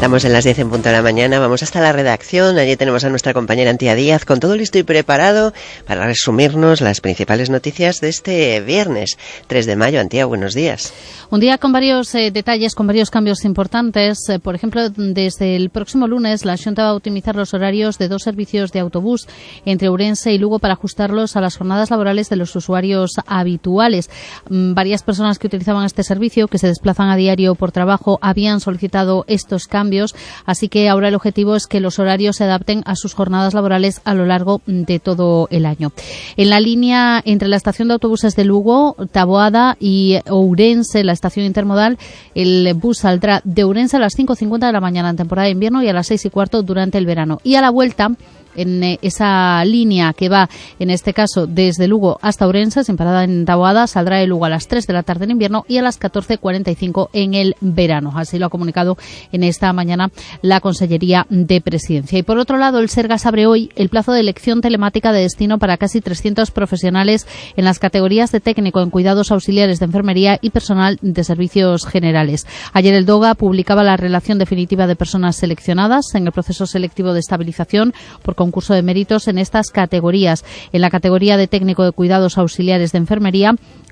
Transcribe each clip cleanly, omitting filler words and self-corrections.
Estamos en las 10 en punto de la mañana, vamos hasta la redacción, allí tenemos a nuestra compañera Antía Díaz con todo listo y preparado para resumirnos las principales noticias de este viernes 3 de mayo. Antía, buenos días. Un día con varios detalles, con varios cambios importantes. Por ejemplo, desde el próximo lunes la Xunta va a optimizar los horarios de 2 servicios de autobús entre Ourense y Lugo para ajustarlos a las jornadas laborales de los usuarios habituales. Varias personas que utilizaban este servicio, que se desplazan a diario por trabajo, habían solicitado estos cambios, así que ahora el objetivo es que los horarios se adapten a sus jornadas laborales a lo largo de todo el año. En la línea entre la estación de autobuses de Lugo, Taboada y Ourense, la estación intermodal, el bus saldrá de Ourense a las 5:50 de la mañana en temporada de invierno y a las 6:15 durante el verano. Y a la vuelta, en esa línea que va, en este caso, desde Lugo hasta Ourense, sin parada en Taboada, saldrá de Lugo a las 3 de la tarde en invierno y a las 14:45 en el verano. Así lo ha comunicado en esta mañana la Consellería de Presidencia. Y por otro lado, el Sergas abre hoy el plazo de elección telemática de destino para casi 300 profesionales en las categorías de técnico en cuidados auxiliares de enfermería y personal de servicios generales. Ayer el DOGA publicaba la relación definitiva de personas seleccionadas en el proceso selectivo de estabilización por concurso de méritos en estas categorías. En la categoría de técnico de cuidados auxiliares de enfermería,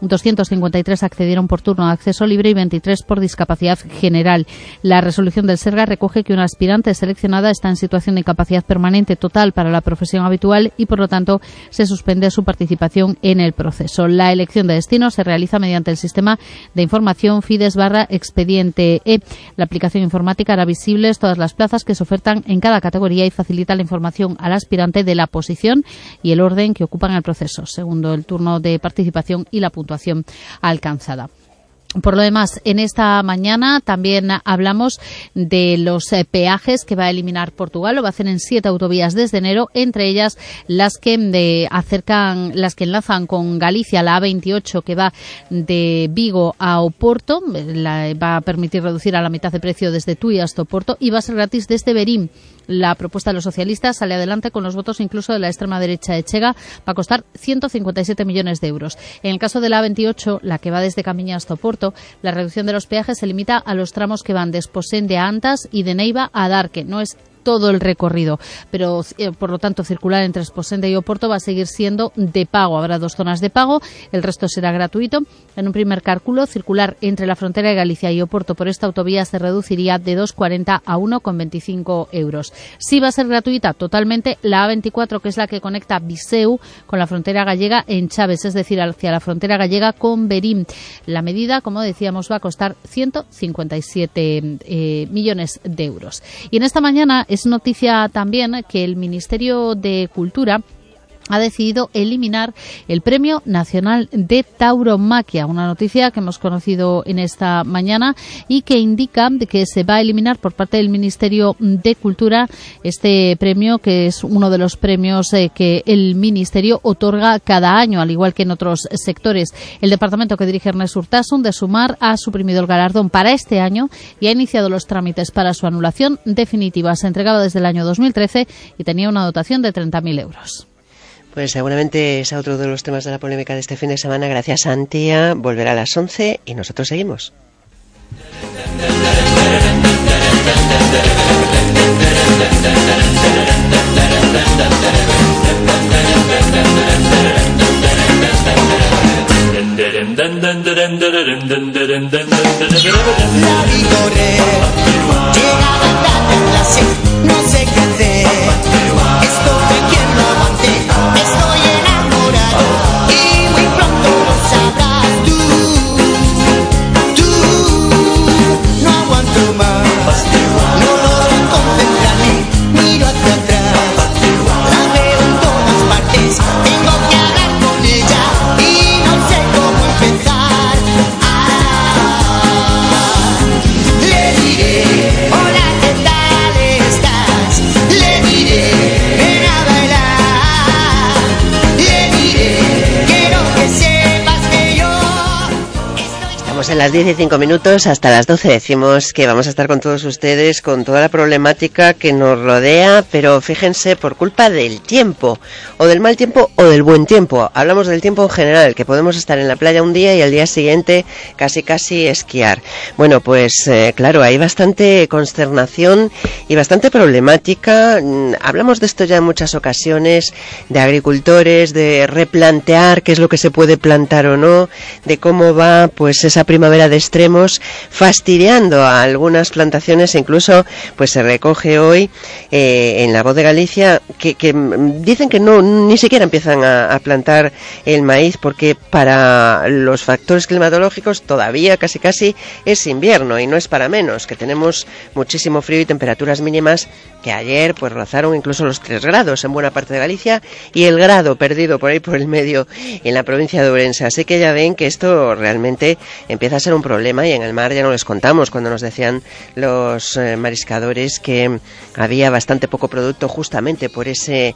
253 accedieron por turno de acceso libre y 23 por discapacidad general. La resolución del Sergas recoge que una aspirante seleccionada está en situación de incapacidad permanente total para la profesión habitual y, por lo tanto, se suspende su participación en el proceso. La elección de destino se realiza mediante el sistema de información Fides/Expediente E. La aplicación informática hará visibles todas las plazas que se ofertan en cada categoría y facilita la información al aspirante de la posición y el orden que ocupan el proceso, segundo el turno de participación y la puntuación alcanzada. Por lo demás, en esta mañana también hablamos de los peajes que va a eliminar Portugal. Lo va a hacer en 7 autovías desde enero, entre ellas las que enlazan con Galicia, la A28 que va de Vigo a Oporto. Va a permitir reducir a la mitad de precio desde Tui hasta Oporto y va a ser gratis desde Verín. La propuesta de los socialistas sale adelante con los votos incluso de la extrema derecha de Chega. Va a costar 157 millones de euros. En el caso de la A28, la que va desde Camiña hasta Oporto, la reducción de los peajes se limita a los tramos que van de Esposende a Antas y de Neiva a Darque. No es todo el recorrido, pero por lo tanto circular entre Esposende y Oporto va a seguir siendo de pago. Habrá 2 zonas de pago, el resto será gratuito. En un primer cálculo, circular entre la frontera de Galicia y Oporto por esta autovía se reduciría de 2,40 a 1,25 euros. Sí va a ser gratuita totalmente la A24, que es la que conecta Viseu con la frontera gallega en Chaves, es decir, hacia la frontera gallega con Verín. La medida, como decíamos, va a costar 157 millones de euros. Y en esta mañana es noticia también que el Ministerio de Cultura ha decidido eliminar el Premio Nacional de Tauromaquia, una noticia que hemos conocido en esta mañana y que indica que se va a eliminar por parte del Ministerio de Cultura este premio, que es uno de los premios que el Ministerio otorga cada año, al igual que en otros sectores. El departamento que dirige Ernest Urtasun, de Sumar, ha suprimido el galardón para este año y ha iniciado los trámites para su anulación definitiva. Se entregaba desde el año 2013 y tenía una dotación de 30.000 euros. Pues seguramente es otro de los temas de la polémica de este fin de semana. Gracias, Antía. Volverá a las 11 y nosotros seguimos. La vi correr, llegaba tarde en clase, no sé qué hacer. Estoy quien no aguante, estoy enamorado y muy pronto lo sabrás tú. No aguanto más, no logro concentrarme, miro hacia atrás, la veo en todas partes, tengo que hablar con ella y no sé cómo empezar. Le diré, hola, ¿qué tal estás? Pues en las 10:05, hasta las 12 decimos que vamos a estar con todos ustedes, con toda la problemática que nos rodea, pero fíjense, por culpa del tiempo, o del mal tiempo o del buen tiempo. Hablamos del tiempo en general, que podemos estar en la playa un día y al día siguiente casi esquiar. Bueno, pues claro, hay bastante consternación y bastante problemática. Hablamos de esto ya en muchas ocasiones, de agricultores, de replantear qué es lo que se puede plantar o no, de cómo va pues esa primavera de extremos, fastidiando a algunas plantaciones. Incluso pues se recoge hoy en La Voz de Galicia que dicen que no, ni siquiera empiezan a plantar el maíz, porque para los factores climatológicos todavía casi es invierno, y no es para menos, que tenemos muchísimo frío y temperaturas mínimas que ayer pues rozaron incluso los 3 grados en buena parte de Galicia, y el grado perdido por ahí por el medio en la provincia de Ourense. Así que ya ven que esto realmente empieza a ser un problema, y en el mar ya no les contamos, cuando nos decían los mariscadores que había bastante poco producto justamente por ese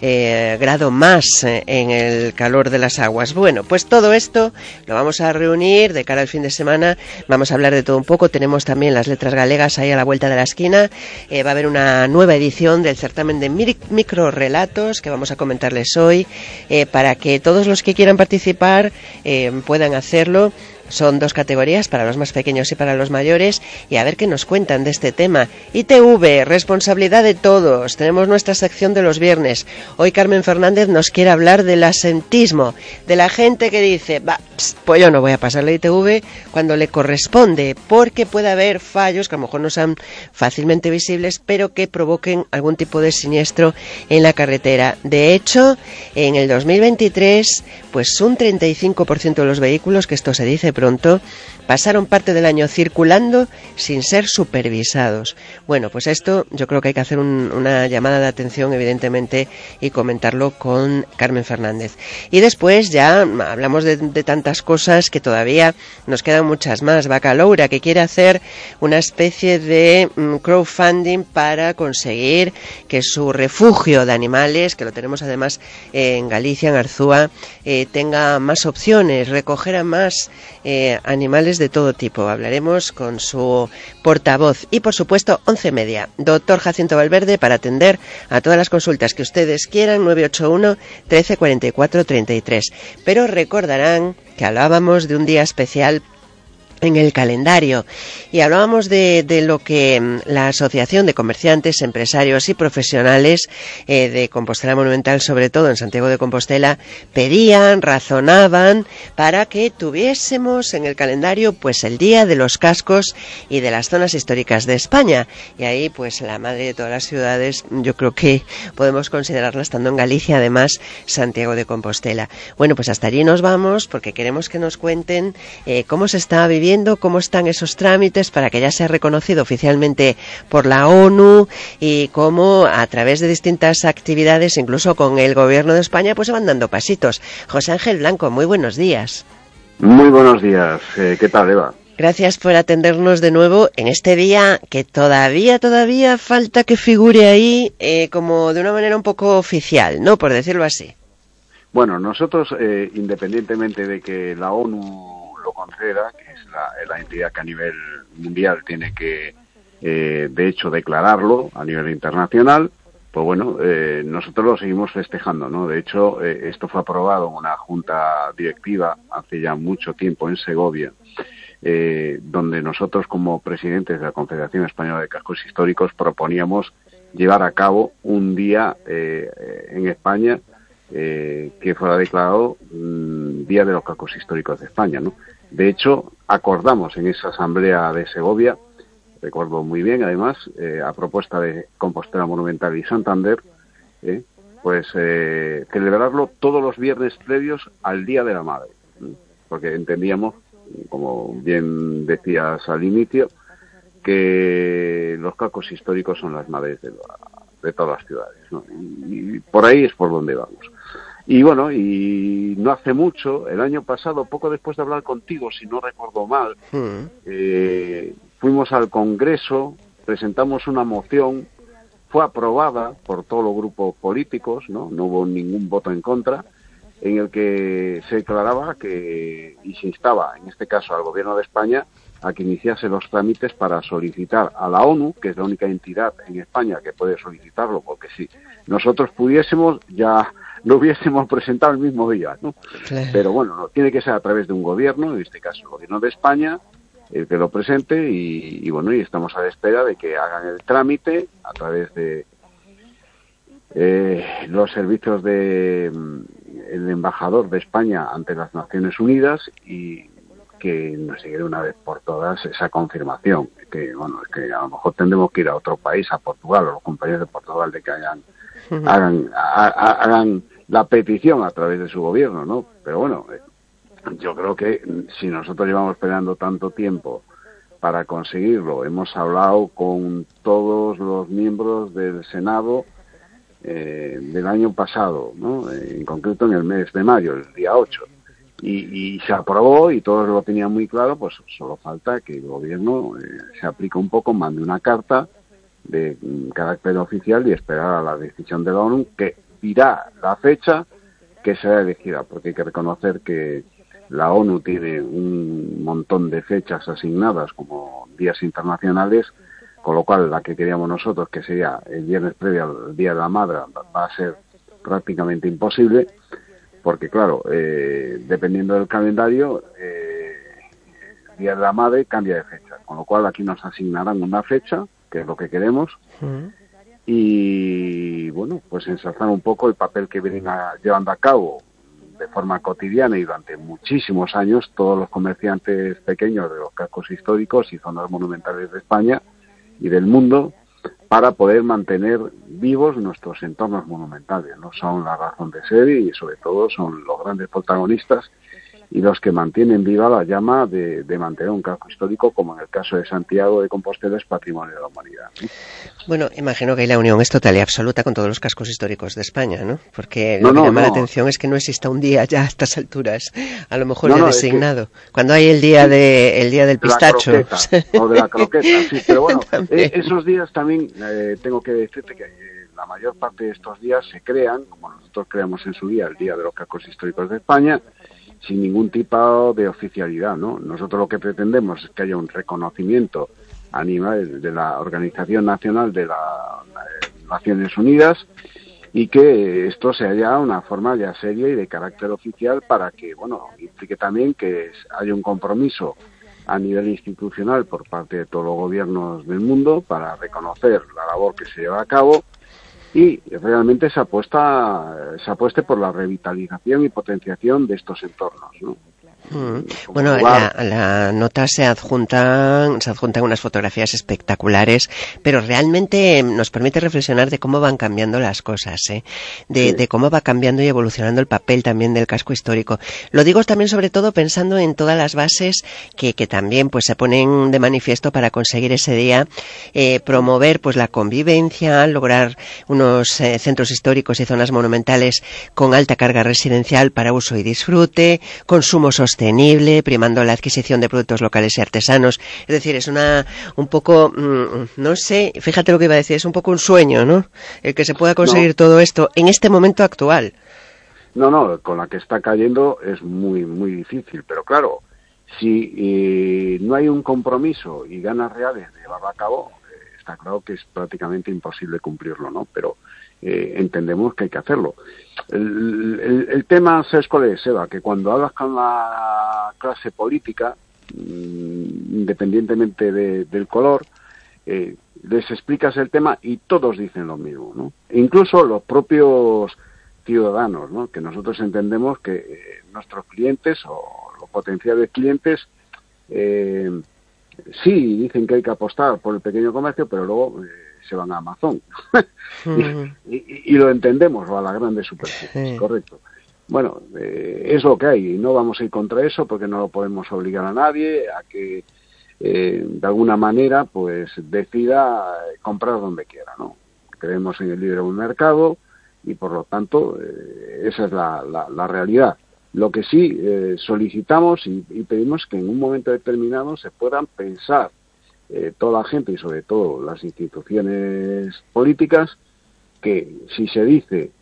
grado más en el calor de las aguas. Bueno, pues todo esto lo vamos a reunir de cara al fin de semana. Vamos a hablar de todo un poco. Tenemos también las letras galegas ahí a la vuelta de la esquina. Va a haber una nueva edición del certamen de microrelatos que vamos a comentarles hoy, para que todos los que quieran participar puedan hacerlo. Son 2 categorías, para los más pequeños y para los mayores, y a ver qué nos cuentan de este tema. ITV, responsabilidad de todos. Tenemos nuestra sección de los viernes. Hoy Carmen Fernández nos quiere hablar del asentismo, de la gente que dice, pues yo no voy a pasar la ITV cuando le corresponde, porque puede haber fallos que a lo mejor no sean fácilmente visibles, pero que provoquen algún tipo de siniestro en la carretera. De hecho, en el 2023, pues un 35% de los vehículos, que esto se dice pronto, pasaron parte del año circulando sin ser supervisados. Bueno, pues esto yo creo que hay que hacer una llamada de atención, evidentemente, y comentarlo con Carmen Fernández. Y después ya hablamos de tantas cosas que todavía nos quedan muchas más. Bacaloura, que quiere hacer una especie de crowdfunding para conseguir que su refugio de animales, que lo tenemos además en Galicia, en Arzúa, tenga más opciones, recoger a más animales de todo tipo. Hablaremos con su portavoz. Y por supuesto 11:30, doctor Jacinto Valverde, para atender a todas las consultas que ustedes quieran. 981 13 44 33. Pero recordarán que hablábamos de un día especial en el calendario, y hablábamos de lo que la Asociación de Comerciantes, Empresarios y Profesionales de Compostela Monumental, sobre todo en Santiago de Compostela, pedían, razonaban para que tuviésemos en el calendario pues el Día de los Cascos y de las Zonas Históricas de España. Y ahí pues la madre de todas las ciudades, yo creo que podemos considerarla, estando en Galicia, además Santiago de Compostela. Bueno, pues hasta allí nos vamos, porque queremos que nos cuenten cómo se está viviendo, cómo están esos trámites para que ya sea reconocido oficialmente por la ONU, y cómo a través de distintas actividades, incluso con el Gobierno de España, pues se van dando pasitos. José Ángel Blanco, muy buenos días. Muy buenos días. ¿Qué tal, Eva? Gracias por atendernos de nuevo en este día que todavía falta que figure ahí como de una manera un poco oficial, ¿no? Por decirlo así. Bueno, nosotros, independientemente de que la ONU lo conceda, que es la entidad que a nivel mundial tiene que, de hecho, declararlo a nivel internacional, pues bueno, nosotros lo seguimos festejando, ¿no? De hecho, esto fue aprobado en una junta directiva hace ya mucho tiempo en Segovia, donde nosotros, como presidentes de la Confederación Española de Cascos Históricos, proponíamos llevar a cabo un día en España que fuera declarado Día de los Cascos Históricos de España, ¿no? De hecho, acordamos en esa asamblea de Segovia, recuerdo muy bien además, a propuesta de Compostela Monumental y Santander, pues celebrarlo todos los viernes previos al Día de la Madre, porque entendíamos, como bien decías al inicio, que los cascos históricos son las madres de todas las ciudades, ¿no? Y por ahí es por donde vamos. Y bueno, y no hace mucho, el año pasado, poco después de hablar contigo, si no recuerdo mal, fuimos al Congreso, presentamos una moción, fue aprobada por todos los grupos políticos, no hubo ningún voto en contra, en el que se declaraba que, y se instaba, en este caso al Gobierno de España, a que iniciase los trámites para solicitar a la ONU, que es la única entidad en España que puede solicitarlo, porque si nosotros pudiésemos, ya lo hubiésemos presentado el mismo día, ¿no? Claro. Pero bueno, no, tiene que ser a través de un gobierno, en este caso el Gobierno de España, el que lo presente, y bueno, y estamos a la espera de que hagan el trámite a través de los servicios de el embajador de España ante las Naciones Unidas, y que nos llegue de una vez por todas esa confirmación, que bueno, es que a lo mejor tendremos que ir a otro país, a Portugal, o los compañeros de Portugal, de que hagan la petición a través de su gobierno, ¿no? Pero bueno, yo creo que si nosotros llevamos esperando tanto tiempo para conseguirlo, hemos hablado con todos los miembros del Senado del año pasado, ¿no? En concreto en el mes de mayo, el día 8, y se aprobó y todos lo tenían muy claro, pues solo falta que el gobierno se aplique un poco, mande una carta de carácter oficial y esperar a la decisión de la ONU, que dirá la fecha que será elegida, porque hay que reconocer que la ONU tiene un montón de fechas asignadas como días internacionales, con lo cual la que queríamos nosotros, que sería el viernes previo al Día de la Madre, va a ser prácticamente imposible, porque claro, dependiendo del calendario, el Día de la Madre cambia de fecha, con lo cual aquí nos asignarán una fecha, que es lo que queremos, y bueno, pues ensalzar un poco el papel que vienen llevando a cabo de forma cotidiana y durante muchísimos años todos los comerciantes pequeños de los cascos históricos y zonas monumentales de España y del mundo, para poder mantener vivos nuestros entornos monumentales, ¿no? Son la razón de ser y sobre todo son los grandes protagonistas y los que mantienen viva la llama de mantener un casco histórico, como en el caso de Santiago de Compostela, es patrimonio de la humanidad. Bueno, imagino que ahí la unión es total y absoluta con todos los cascos históricos de España, ¿no? Porque lo que llama la atención es que no exista un día ya a estas alturas, a lo mejor ya designado. Cuando hay el día del pistacho. O de la croqueta, sí, pero bueno, esos días también tengo que decirte que la mayor parte de estos días se crean, como nosotros creamos en su día, el Día de los Cascos Históricos de España, sin ningún tipo de oficialidad, ¿no? Nosotros lo que pretendemos es que haya un reconocimiento a nivel de la Organización Nacional de las Naciones Unidas y que esto sea ya una forma ya seria y de carácter oficial, para que, bueno, implique también que haya un compromiso a nivel institucional por parte de todos los gobiernos del mundo para reconocer la labor que se lleva a cabo y realmente se apueste por la revitalización y potenciación de estos entornos, ¿no? Bueno, la nota se adjuntan unas fotografías espectaculares, pero realmente nos permite reflexionar de cómo van cambiando las cosas, de cómo va cambiando y evolucionando el papel también del casco histórico. Lo digo también sobre todo pensando en todas las bases que también pues se ponen de manifiesto para conseguir ese día promover pues la convivencia, lograr unos centros históricos y zonas monumentales con alta carga residencial para uso y disfrute, consumo sostenible, primando la adquisición de productos locales y artesanos. Es decir, es un poco, no sé, fíjate lo que iba a decir, es un poco un sueño, ¿no? El que se pueda conseguir todo esto en este momento actual. No, con la que está cayendo es muy, muy difícil, pero claro, si no hay un compromiso y ganas reales de llevarlo a cabo, está claro que es prácticamente imposible cumplirlo, ¿no? Pero entendemos que hay que hacerlo. El tema, ¿sabes cuál es, Eva? Que cuando hablas con la clase política, independientemente del color, les explicas el tema y todos dicen lo mismo, ¿no? E incluso los propios ciudadanos, ¿no? Que nosotros entendemos que nuestros clientes o los potenciales clientes sí dicen que hay que apostar por el pequeño comercio, pero luego se van a Amazon. y lo entendemos, o a las grandes superficies, correcto. Bueno, es lo que hay, y no vamos a ir contra eso porque no lo podemos obligar a nadie a que de alguna manera pues decida comprar donde quiera, ¿no? Creemos en el libre mercado y por lo tanto esa es la realidad. Lo que sí solicitamos y pedimos que en un momento determinado se puedan pensar toda la gente y sobre todo las instituciones políticas, que si se dice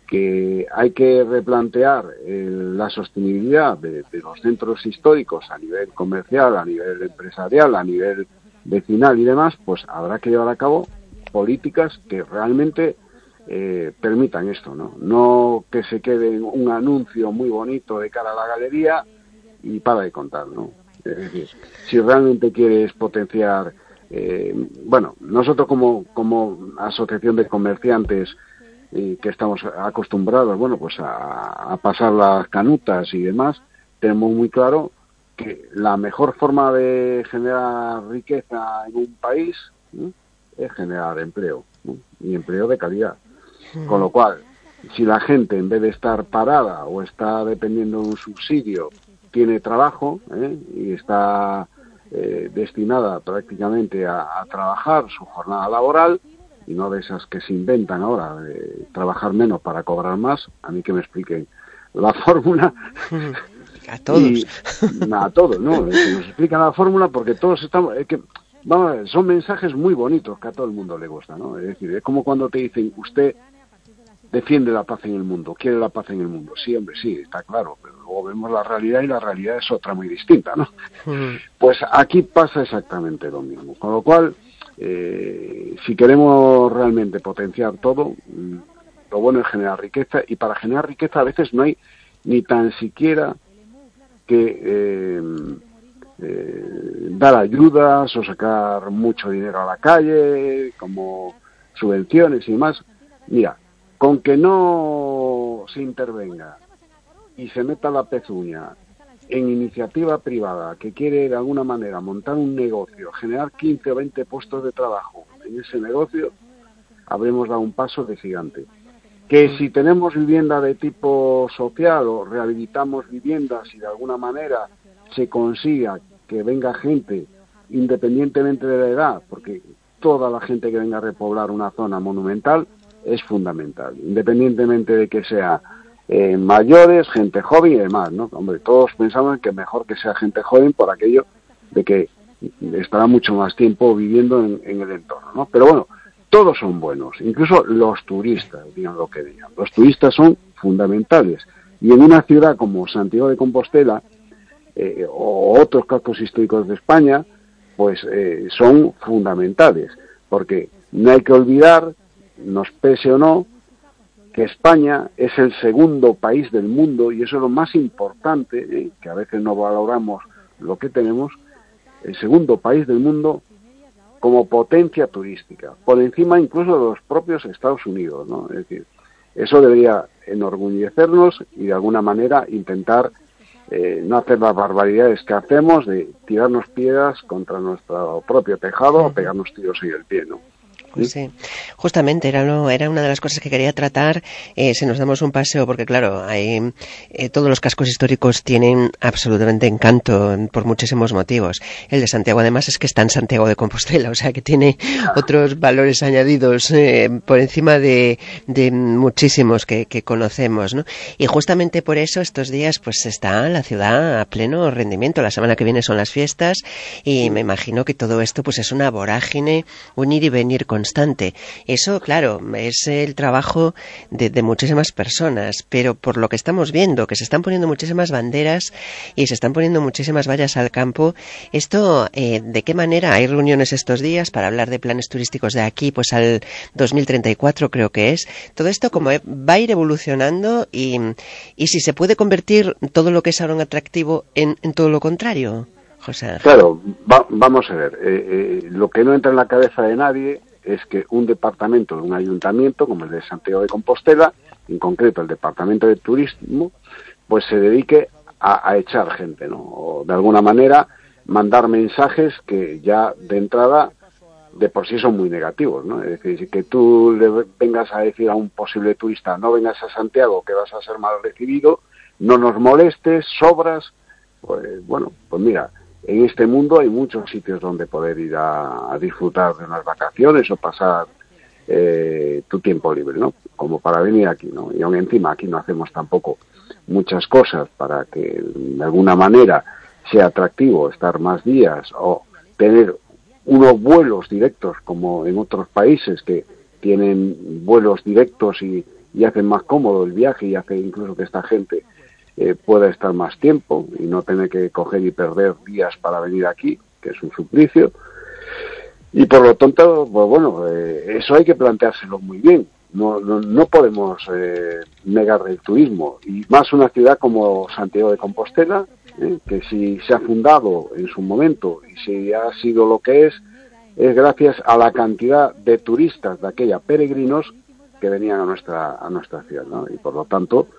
que hay que replantear la sostenibilidad de los centros históricos a nivel comercial, a nivel empresarial, a nivel vecinal y demás, pues habrá que llevar a cabo políticas que realmente permitan esto, no que se quede un anuncio muy bonito de cara a la galería y para de contar, ¿no? Es decir, si realmente quieres potenciar, nosotros como asociación de comerciantes que estamos acostumbrados, pues a pasar las canutas y demás, tenemos muy claro que la mejor forma de generar riqueza en un país, ¿no?, es generar empleo, ¿no?, y empleo de calidad. Con lo cual, si la gente, en vez de estar parada o está dependiendo de un subsidio, tiene trabajo y está destinada prácticamente a trabajar su jornada laboral, y no de esas que se inventan ahora, de trabajar menos para cobrar más, a mí que me expliquen la fórmula. A todos. A todos, ¿no? Que nos explican la fórmula, porque todos estamos... son mensajes muy bonitos que a todo el mundo le gusta, ¿no? Es decir, es como cuando te dicen, usted defiende la paz en el mundo, quiere la paz en el mundo. Sí, hombre, sí, está claro, pero luego vemos la realidad y la realidad es otra muy distinta, ¿no? Pues aquí pasa exactamente lo mismo. Con lo cual, si queremos realmente potenciar todo, lo bueno es generar riqueza, y para generar riqueza a veces no hay ni tan siquiera que dar ayudas o sacar mucho dinero a la calle, como subvenciones y demás. Mira, con que no se intervenga y se meta la pezuña en iniciativa privada que quiere de alguna manera montar un negocio, generar 15 o 20 puestos de trabajo en ese negocio, habremos dado un paso de gigante. Que si tenemos vivienda de tipo social o rehabilitamos viviendas y de alguna manera se consiga que venga gente, independientemente de la edad, porque toda la gente que venga a repoblar una zona monumental es fundamental, independientemente de que sea mayores, gente joven y demás, ¿no? Hombre, todos pensamos que mejor que sea gente joven por aquello de que estará mucho más tiempo viviendo en el entorno, ¿no? Pero bueno, todos son buenos, incluso los turistas, digan lo que digan. Los turistas son fundamentales, y en una ciudad como Santiago de Compostela o otros cascos históricos de España, pues son fundamentales, porque no hay que olvidar, nos pese o no, que España es el segundo país del mundo, y eso es lo más importante, que a veces no valoramos lo que tenemos, el segundo país del mundo como potencia turística, por encima incluso de los propios Estados Unidos, ¿no? Es decir, eso debería enorgullecernos y de alguna manera intentar no hacer las barbaridades que hacemos de tirarnos piedras contra nuestro propio tejado o pegarnos tiros en el pie, ¿no? Pues sí, justamente era una de las cosas que quería tratar si nos damos un paseo, porque claro, hay, todos los cascos históricos tienen absolutamente encanto por muchísimos motivos. El de Santiago además es que está en Santiago de Compostela, o sea que tiene otros valores añadidos por encima de muchísimos que conocemos, ¿no? Y justamente por eso estos días pues está la ciudad a pleno rendimiento. La semana que viene son las fiestas y me imagino que todo esto pues es una vorágine, un ir y venir constante. Eso, claro, es el trabajo de muchísimas personas, pero por lo que estamos viendo, que se están poniendo muchísimas banderas y se están poniendo muchísimas vallas al campo, esto, ¿de qué manera? Hay reuniones estos días para hablar de planes turísticos de aquí, pues al 2034 creo que es. Todo esto como va a ir evolucionando y si se puede convertir todo lo que es ahora un atractivo en todo lo contrario, José. Claro, vamos a ver, lo que no entra en la cabeza de nadie es que un departamento de un ayuntamiento como el de Santiago de Compostela, en concreto el departamento de turismo, pues se dedique a echar gente, ¿no? O de alguna manera mandar mensajes que ya de entrada de por sí son muy negativos, ¿no? Es decir, que tú le vengas a decir a un posible turista, no vengas a Santiago que vas a ser mal recibido, no nos molestes, sobras, pues bueno, pues mira, en este mundo hay muchos sitios donde poder ir a disfrutar de unas vacaciones o pasar tu tiempo libre, ¿no? Como para venir aquí, ¿no? Y aún encima aquí no hacemos tampoco muchas cosas para que de alguna manera sea atractivo estar más días o tener unos vuelos directos como en otros países que tienen vuelos directos y y hace más cómodo el viaje y hace incluso que esta gente pueda estar más tiempo y no tener que coger y perder días para venir aquí, que es un suplicio. Y por lo tanto, pues bueno, eso hay que planteárselo muy bien. No podemos negar el turismo, y más una ciudad como Santiago de Compostela, que si se ha fundado en su momento y si ha sido lo que es gracias a la cantidad de turistas de aquella, peregrinos, que venían a nuestra ciudad, ¿no? Y por lo tanto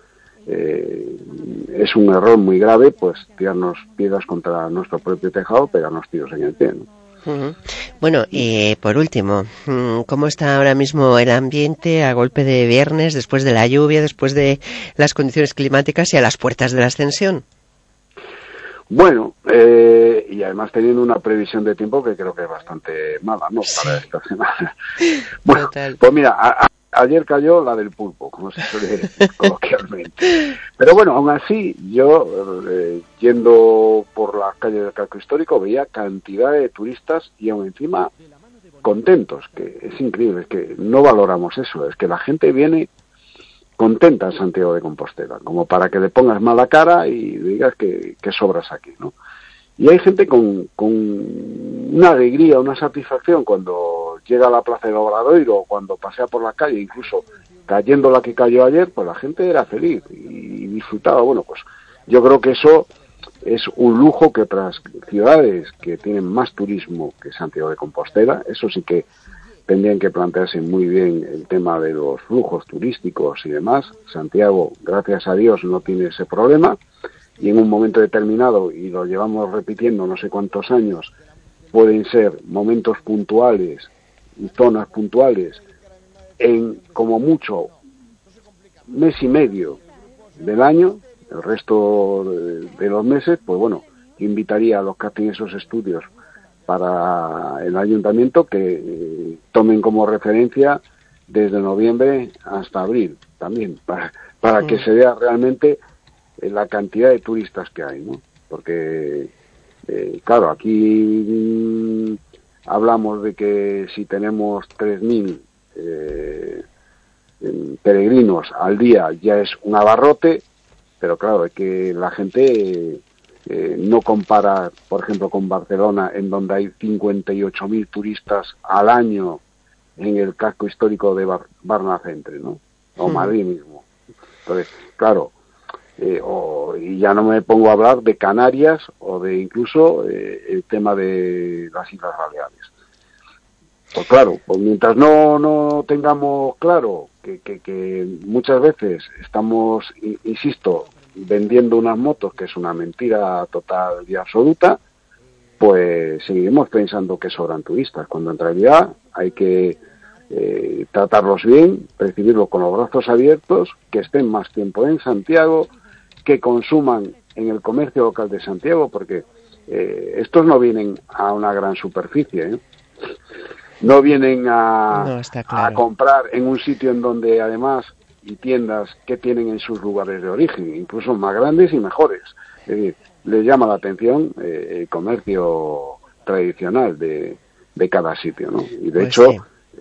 es un error muy grave pues tirarnos piedras contra nuestro propio tejado, pegarnos tiros en el pie, ¿no? Uh-huh. Bueno, y por último, ¿cómo está ahora mismo el ambiente a golpe de viernes, después de la lluvia, después de las condiciones climáticas y a las puertas de la ascensión? Bueno, y además teniendo una previsión de tiempo que creo que es bastante mala, ¿no? Sí. Para esta semana. Bueno, Total. pues mira, ayer cayó la del pulpo, como se suele decir coloquialmente. Pero bueno, aún así, yo yendo por las calles del casco histórico veía cantidad de turistas y aún encima contentos, que es increíble, es que no valoramos eso, es que la gente viene contenta a Santiago de Compostela, como para que le pongas mala cara y digas que sobras aquí, ¿no? Y hay gente con una alegría, una satisfacción cuando llega a la Plaza del Obradoiro o cuando pasea por la calle, incluso cayendo la que cayó ayer, pues la gente era feliz y disfrutaba. Bueno, pues yo creo que eso es un lujo que otras ciudades que tienen más turismo que Santiago de Compostela, eso sí que tendrían que plantearse muy bien el tema de los flujos turísticos y demás. Santiago, gracias a Dios, no tiene ese problema. Y en un momento determinado, y lo llevamos repitiendo no sé cuántos años, pueden ser momentos puntuales y zonas puntuales en como mucho mes y medio del año. El resto de los meses, pues bueno, invitaría a los que hacen esos estudios para el ayuntamiento que tomen como referencia desde noviembre hasta abril también, para que se vea realmente la cantidad de turistas que hay, ¿no? Porque, claro, aquí hablamos de que si tenemos 3.000 peregrinos al día ya es un abarrote, pero claro, es que la gente no compara, por ejemplo, con Barcelona, en donde hay 58.000 turistas al año en el casco histórico de Barnacentre, ¿no? O Madrid mismo. Entonces, claro, y ya no me pongo a hablar de Canarias o de incluso el tema de las Islas Baleares. Pues claro, pues mientras no tengamos claro que muchas veces estamos, insisto, vendiendo unas motos, que es una mentira total y absoluta, pues seguiremos pensando que sobran turistas, cuando en realidad hay que tratarlos bien, recibirlos con los brazos abiertos, que estén más tiempo en Santiago, que consuman en el comercio local de Santiago, porque estos no vienen a una gran superficie, ¿eh? No vienen a comprar en un sitio en donde además y tiendas que tienen en sus lugares de origen, incluso más grandes y mejores. Es decir, les llama la atención el comercio tradicional de cada sitio, ¿no? Y de hecho,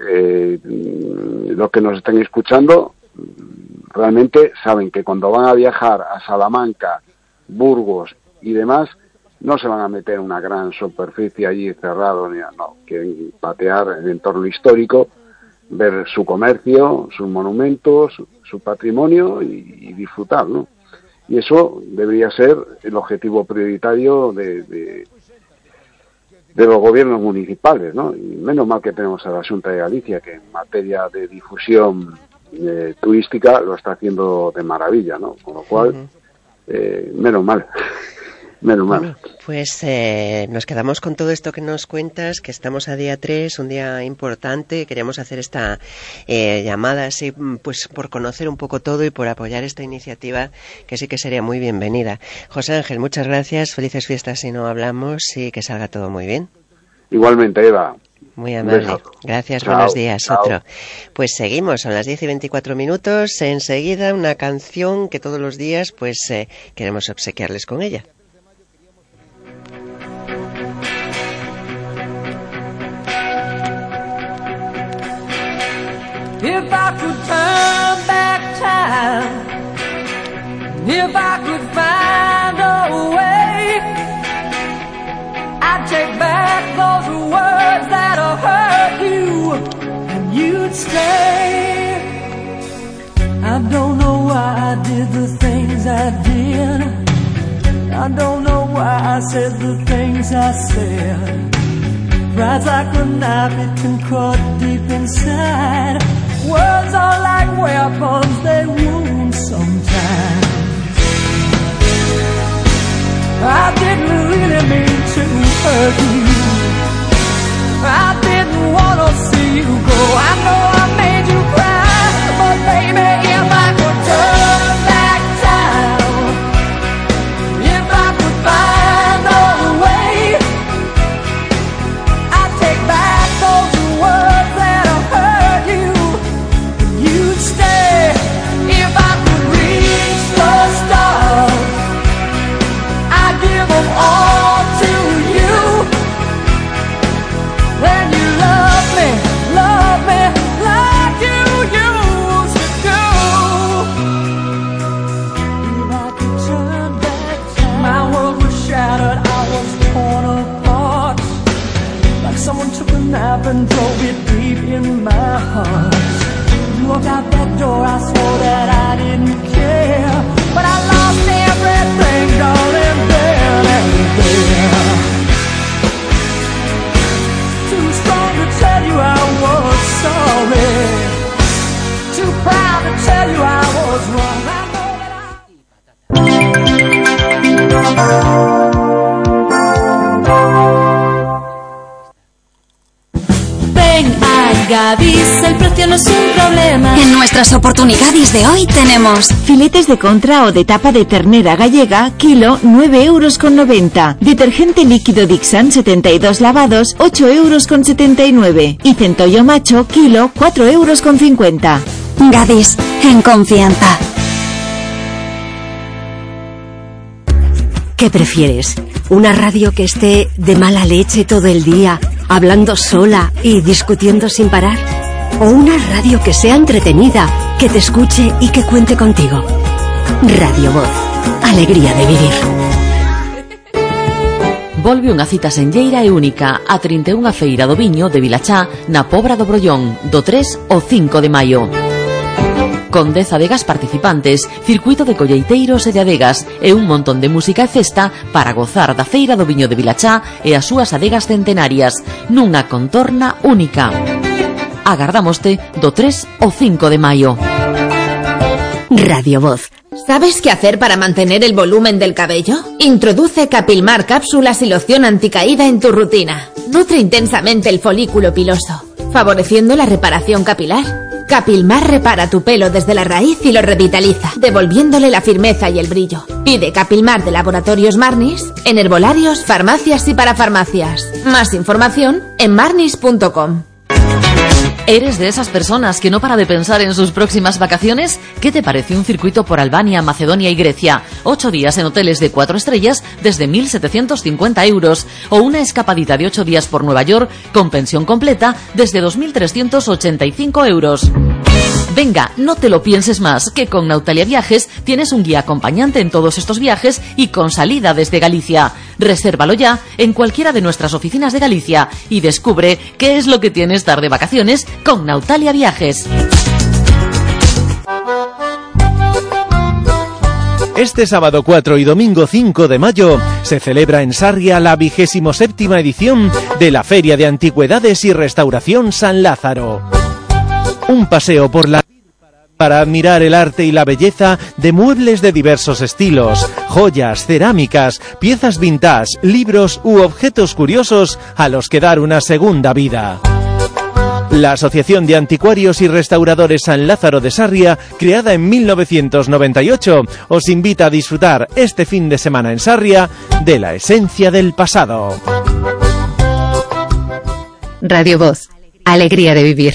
los que nos están escuchando realmente saben que cuando van a viajar a Salamanca, Burgos y demás, no se van a meter en una gran superficie allí cerrado, no, quieren patear el entorno histórico, ver su comercio, sus monumentos, su patrimonio y disfrutar, ¿no? Y eso debería ser el objetivo prioritario de los gobiernos municipales, ¿no? Y menos mal que tenemos a la Xunta de Galicia, que en materia de difusión turística lo está haciendo de maravilla, ¿no? Con lo cual, menos mal. Menos mal. Bueno, pues nos quedamos con todo esto que nos cuentas, que estamos a día 3, un día importante. Queríamos hacer esta llamada así, pues por conocer un poco todo y por apoyar esta iniciativa, que sí que sería muy bienvenida. José Ángel, muchas gracias, felices fiestas si no hablamos y que salga todo muy bien. Igualmente, Eva. Muy amable. Gracias, chao, buenos días. Chao. Otro. Pues seguimos, son las 10:24. Enseguida una canción que todos los días pues queremos obsequiarles con ella. If I could turn back If I could find a way, I'd take back those words that'll hurt you, and you'd stay. I don't know why I did the things I did. I don't know why I said the things I said. Pride's like a knife, it can cut deep inside. Words are like weapons, they wound sometimes. I didn't really mean to hurt you. I didn't want to see you go. I know I made you cry, but baby, if I could turn back time, if I could find a way, I'd take back those words that'll hurt you. You'd stay. If I could reach the stars, I'd give them all to you. Then you love me like you used to do. If I could turn back time, my world was shattered, I was torn apart. Like someone took a knife and drove it deep in my heart. You walked out that door, I swore that I didn't care, but I lost everything, darling, then and there. Too strong to tell you I was sorry, too proud to tell you I was wrong. I know Ven a Gadis, el precio no es un problema. En nuestras oportunidades de hoy tenemos filetes de contra o de tapa de ternera gallega, kilo 9,90 €. Detergente líquido Dixan 72 lavados, 8,79 € y centollo macho, kilo 4,50 €. Gadis, en confianza. ¿Qué prefieres? ¿Una radio que esté de mala leche todo el día, hablando sola y discutiendo sin parar? ¿O una radio que sea entretenida, que te escuche y que cuente contigo? Radio Voz. Alegría de vivir. Volve unha cita senlleira e única a 31 Feira do Viño de Vilachá na Pobra do Brollón, do 3 ao 5 de maio. Con 10 adegas participantes, circuito de colleiteiros e de adegas e un montón de música e festa para gozar da Feira do Viño de Vilachá e as súas adegas centenarias nunha contorna única. Agardámoste do 3 ao 5 de maio. Radio Voz. ¿Sabes qué hacer para mantener el volumen del cabello? Introduce Capilmar cápsulas y loción anticaída en tu rutina. Nutre intensamente el folículo piloso, favoreciendo la reparación capilar. Capilmar repara tu pelo desde la raíz y lo revitaliza, devolviéndole la firmeza y el brillo. Pide Capilmar de Laboratorios Marnis en herbolarios, farmacias y parafarmacias. Más información en marnis.com. ¿Eres de esas personas que no para de pensar en sus próximas vacaciones? ¿Qué te parece un circuito por Albania, Macedonia y Grecia? 8 días en hoteles de 4 estrellas desde 1.750 €. O una escapadita de 8 días por Nueva York con pensión completa desde 2.385 €. Venga, no te lo pienses más, que con Nautalia Viajes tienes un guía acompañante en todos estos viajes y con salida desde Galicia. Resérvalo ya en cualquiera de nuestras oficinas de Galicia y descubre qué es lo que tiene estar de vacaciones con Nautalia Viajes. Este sábado 4 y domingo 5 de mayo se celebra en Sarria la 27ª edición de la Feria de Antigüedades y Restauración San Lázaro. Un paseo por la para admirar el arte y la belleza de muebles de diversos estilos, joyas, cerámicas, piezas vintage, libros u objetos curiosos a los que dar una segunda vida. La Asociación de Anticuarios y Restauradores San Lázaro de Sarria, creada en 1998, os invita a disfrutar este fin de semana en Sarria de la esencia del pasado. Radio Voz. Alegría de vivir.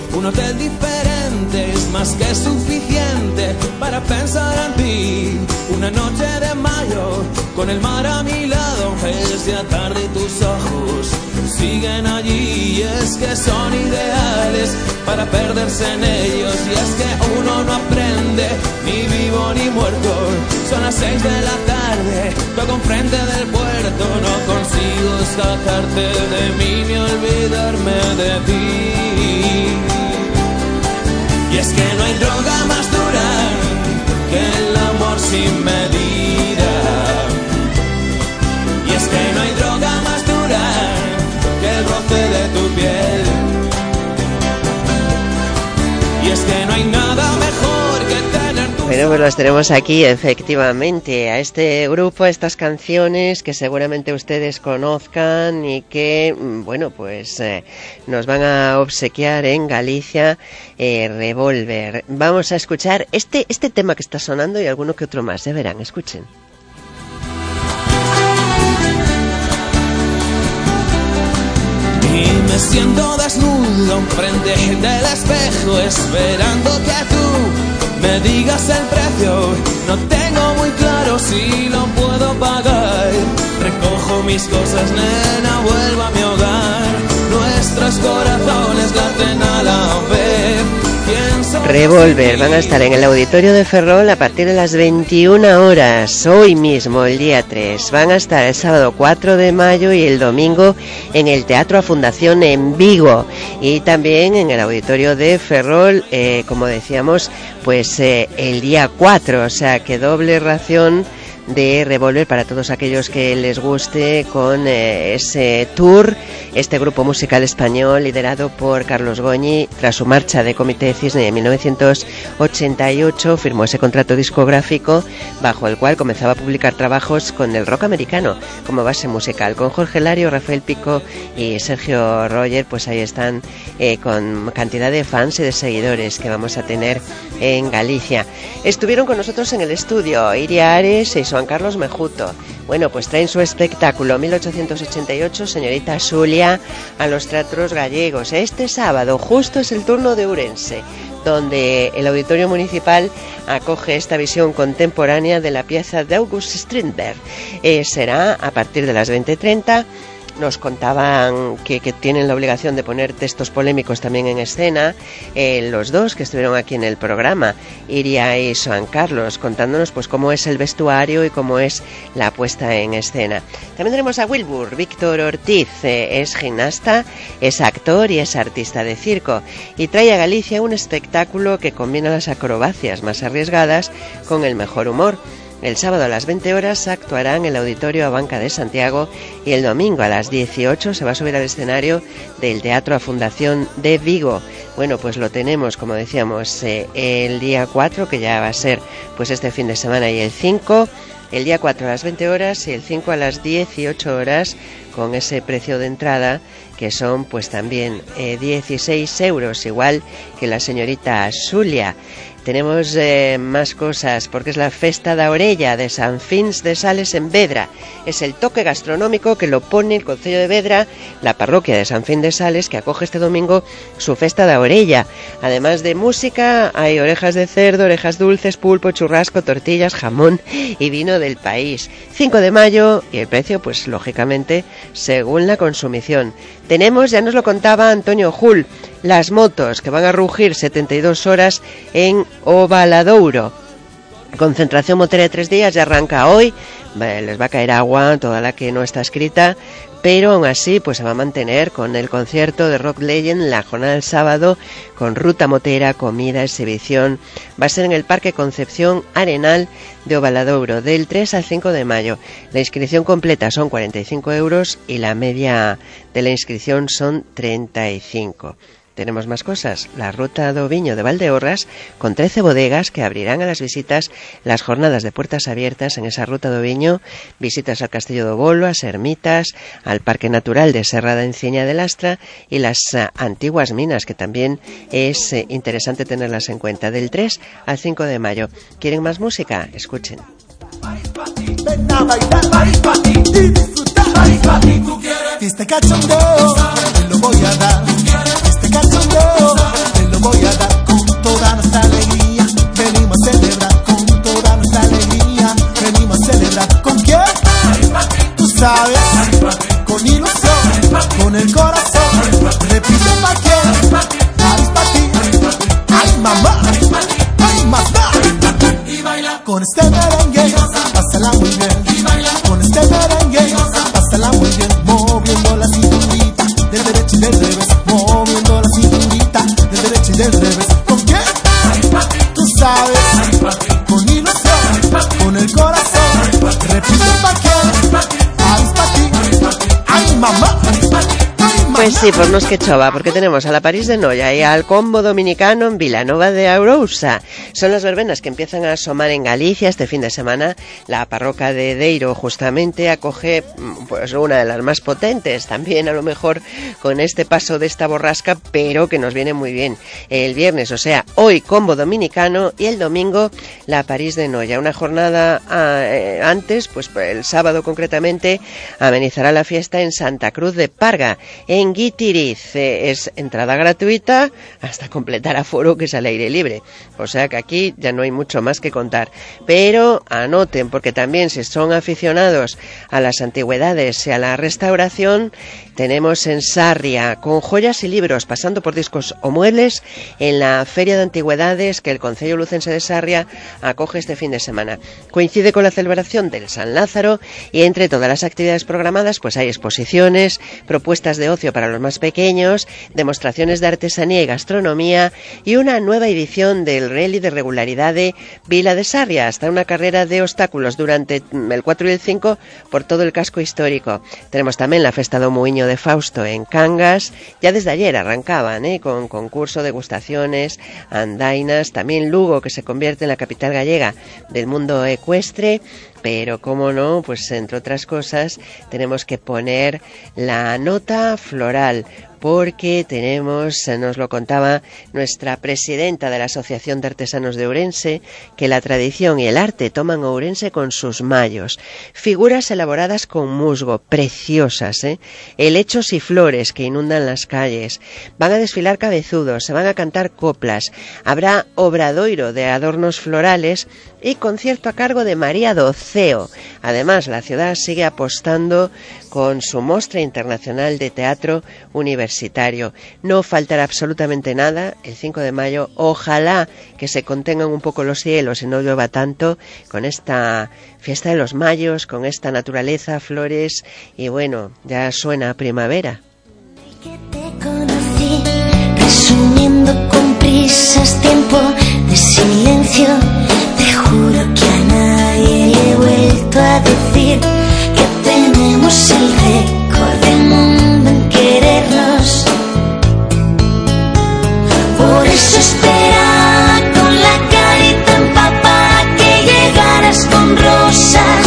Un hotel diferente es más que suficiente para pensar en ti. Una noche de mayo con el mar a mi lado, es ya tarde y tus ojos siguen allí. Y es que son ideales para perderse en ellos. Y es que uno no aprende ni vivo ni muerto. Son las 6 de la tarde, toco enfrente del puerto. No consigo sacarte de mí ni olvidarme de ti. Y es que no hay droga más dura que el amor sin medida. Y es que no hay droga más dura que el roce de tu piel. Y es que no hay nada mejor que tener tu... Bueno, pues los tenemos aquí, efectivamente, a este grupo, a estas canciones que seguramente ustedes conozcan y que, bueno, pues nos van a obsequiar en Galicia, Revolver. Vamos a escuchar este tema que está sonando y alguno que otro más, ya verán, escuchen. Y me siento desnudo enfrente del espejo, esperándote a tú me digas el precio. No tengo muy claro si lo puedo pagar. Recojo mis cosas, nena, vuelvo a mi hogar. Nuestros corazones laten a la vez. Revolver van a estar en el Auditorio de Ferrol a partir de las 21 horas, hoy mismo, el día 3. Van a estar el sábado 4 de mayo y el domingo en el Teatro A Fundación en Vigo. Y también en el Auditorio de Ferrol, como decíamos, pues el día 4, o sea que doble ración de Revolver para todos aquellos que les guste con ese tour. Este grupo musical español liderado por Carlos Goñi, tras su marcha de Comité Cisne en 1988, firmó ese contrato discográfico bajo el cual comenzaba a publicar trabajos con el rock americano como base musical. Con Jorge Lario, Rafael Pico y Sergio Roger, pues ahí están con cantidad de fans y de seguidores que vamos a tener en Galicia. Estuvieron con nosotros en el estudio Iria Ares y Joan Carlos Mejuto. Bueno, pues traen su espectáculo 1888, Señorita Xulia, a los teatros gallegos. Este sábado justo es el turno de Ourense, donde el Auditorio Municipal acoge esta visión contemporánea de la pieza de August Strindberg. Será a partir de las 20:30. Nos contaban que tienen la obligación de poner textos polémicos también en escena, los dos que estuvieron aquí en el programa, Iria y Joan Carlos, contándonos pues cómo es el vestuario y cómo es la puesta en escena. También tenemos a Wilbur, Víctor Ortiz, es gimnasta, es actor y es artista de circo, y trae a Galicia un espectáculo que combina las acrobacias más arriesgadas con el mejor humor. El sábado a las 20 horas actuará en el Auditorio Abanca de Santiago y el domingo a las 18 se va a subir al escenario del Teatro A Fundación de Vigo. Bueno, pues lo tenemos, como decíamos, el día 4, que ya va a ser pues este fin de semana, y el 5, el día 4 a las 20 horas y el 5 a las 18 horas, con ese precio de entrada que son pues también 16 euros, igual que la señorita Xulia. Tenemos más cosas, porque es la Festa da Orella de San Fins de Sales en Vedra. Es el toque gastronómico que lo pone el Concello de Vedra, la parroquia de San Fin de Sales, que acoge este domingo su Festa da Orella. Además de música, hay orejas de cerdo, orejas dulces, pulpo, churrasco, tortillas, jamón y vino del país. 5 de mayo, y el precio, pues lógicamente, según la consumición. Tenemos, ya nos lo contaba Antonio Jul, las motos que van a rugir 72 horas en Ovaladouro. Concentración motera de 3 días, ya arranca hoy. Les va a caer agua, toda la que no está escrita, pero aún así pues se va a mantener con el concierto de Rock Legend la jornada del sábado, con ruta motera, comida, exhibición. Va a ser en el Parque Concepción Arenal de Ovaladouro del 3 al 5 de mayo. La inscripción completa son 45 euros y la media de la inscripción son 35. Tenemos más cosas. La ruta do Viño de Valdeorras, con 13 bodegas que abrirán a las visitas las jornadas de puertas abiertas en esa ruta do Viño. Visitas al Castillo do Bolo, a Ermitas, al Parque Natural de Serra da Enciña de Lastra y las antiguas minas, que también es interesante tenerlas en cuenta, del 3 al 5 de mayo. ¿Quieren más música? Escuchen. Ven a bailar, país pa' ti, y disfrutar, país pa' ti, tú quieres. Este cachondeo te lo voy a dar. Este cachondeo te este merengue, pásala muy bien. Con este merengue, pásala muy bien. Moviendo la cinturita del derecho y del revés. Moviendo la cinturita del derecho y del revés. ¿Con quién? Tú sabes, con ilusión, con el corazón. Repite pa' quién, pa' ti. Ay, mamá. Pues sí, por nos que chova, porque tenemos a la París de Noia y al Combo Dominicano en Vilanova de Arousa. Son las verbenas que empiezan a asomar en Galicia este fin de semana. La parroquia de Deiro justamente acoge pues una de las más potentes, también a lo mejor con este paso de esta borrasca, pero que nos viene muy bien. El viernes, o sea, hoy Combo Dominicano y el domingo la París de Noia. Una jornada antes, pues el sábado concretamente, amenizará la fiesta en Santa Cruz de Parga, en Guitiriz. Es entrada gratuita hasta completar aforo, que es al aire libre. O sea que aquí ya no hay mucho más que contar. Pero anoten, porque también si son aficionados a las antigüedades y a la restauración, tenemos en Sarria, con joyas y libros, pasando por discos o muebles, en la Feria de Antigüedades que el Concello Lucense de Sarria acoge este fin de semana. Coincide con la celebración del San Lázaro y entre todas las actividades programadas pues hay exposiciones, propuestas de ocio para los más pequeños, demostraciones de artesanía y gastronomía y una nueva edición del Rally de Regularidad de Vila de Sarria, hasta una carrera de obstáculos durante el 4 y el 5 por todo el casco histórico. Tenemos también la Festa do Muiño de Fausto en Cangas, ya desde ayer arrancaban con concurso, degustaciones, andainas, también Lugo, que se convierte en la capital gallega del mundo ecuestre. Pero, cómo no, pues entre otras cosas tenemos que poner la nota floral, porque tenemos, nos lo contaba nuestra presidenta de la Asociación de Artesanos de Ourense, que la tradición y el arte toman Ourense con sus mayos. Figuras elaboradas con musgo, preciosas, helechos y flores que inundan las calles. Van a desfilar cabezudos, se van a cantar coplas, habrá obradoiro de adornos florales y concierto a cargo de María Doceo. Además, la ciudad sigue apostando con su Mostra Internacional de Teatro Universitario. No faltará absolutamente nada el 5 de mayo. Ojalá que se contengan un poco los cielos y no llueva tanto con esta fiesta de los mayos, con esta naturaleza, flores y bueno, ya suena a primavera. Resumiendo con prisas tiempo de silencio, te juro que a nadie le he vuelto a decir que tenemos el récord del mundo en querernos. Por eso esperaba con la carita empapada que llegaras con rosas,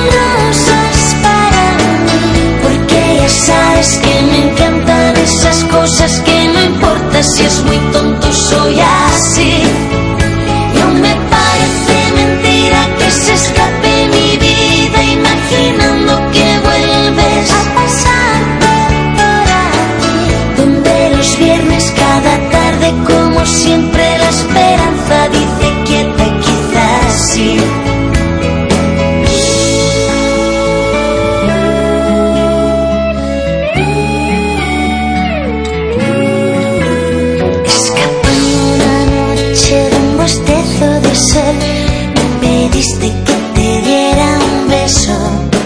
para mí, porque ya sabes que me encantan esas cosas que no importa si es muy tonto, soy así. No me parece mentira que se escape mi vida imaginando que vuelves a pasar por aquí, donde los viernes cada tarde como siempre la esperanza dice quieta, quizás sí. Me pediste que te diera un beso,